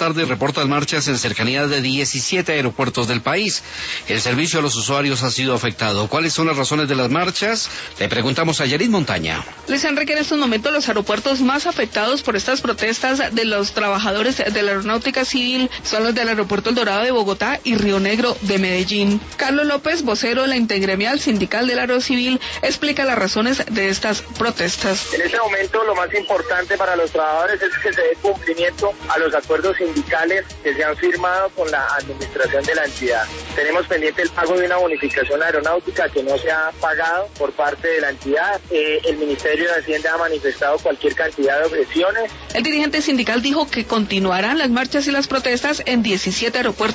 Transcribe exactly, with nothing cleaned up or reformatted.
tarde reportan marchas en cercanía de diecisiete aeropuertos del país. El servicio a los usuarios ha sido afectado. ¿Cuáles son las razones de las marchas? Le preguntamos a Yarit Montaña. Luis Enrique, en estos momentos los aeropuertos más afectados por estas protestas de los trabajadores de la aeronáutica civil son los del aeropuerto El Dorado de Bogotá y Río Negro de Medellín. Carlos López, vocero de la Intergremial Sindical del Aerocivil, explica las razones de estas protestas. En este momento lo más importante para los trabajadores es que se dé cumplimiento a los acuerdos sindicales que se han firmado con la administración de la entidad. Tenemos pendiente el pago de una bonificación aeronáutica que no se ha pagado por parte de la entidad. Eh, el Ministerio de Hacienda ha manifestado cualquier cantidad de objeciones. El dirigente sindical dijo que continuarán las marchas y las protestas en diecisiete aeropuertos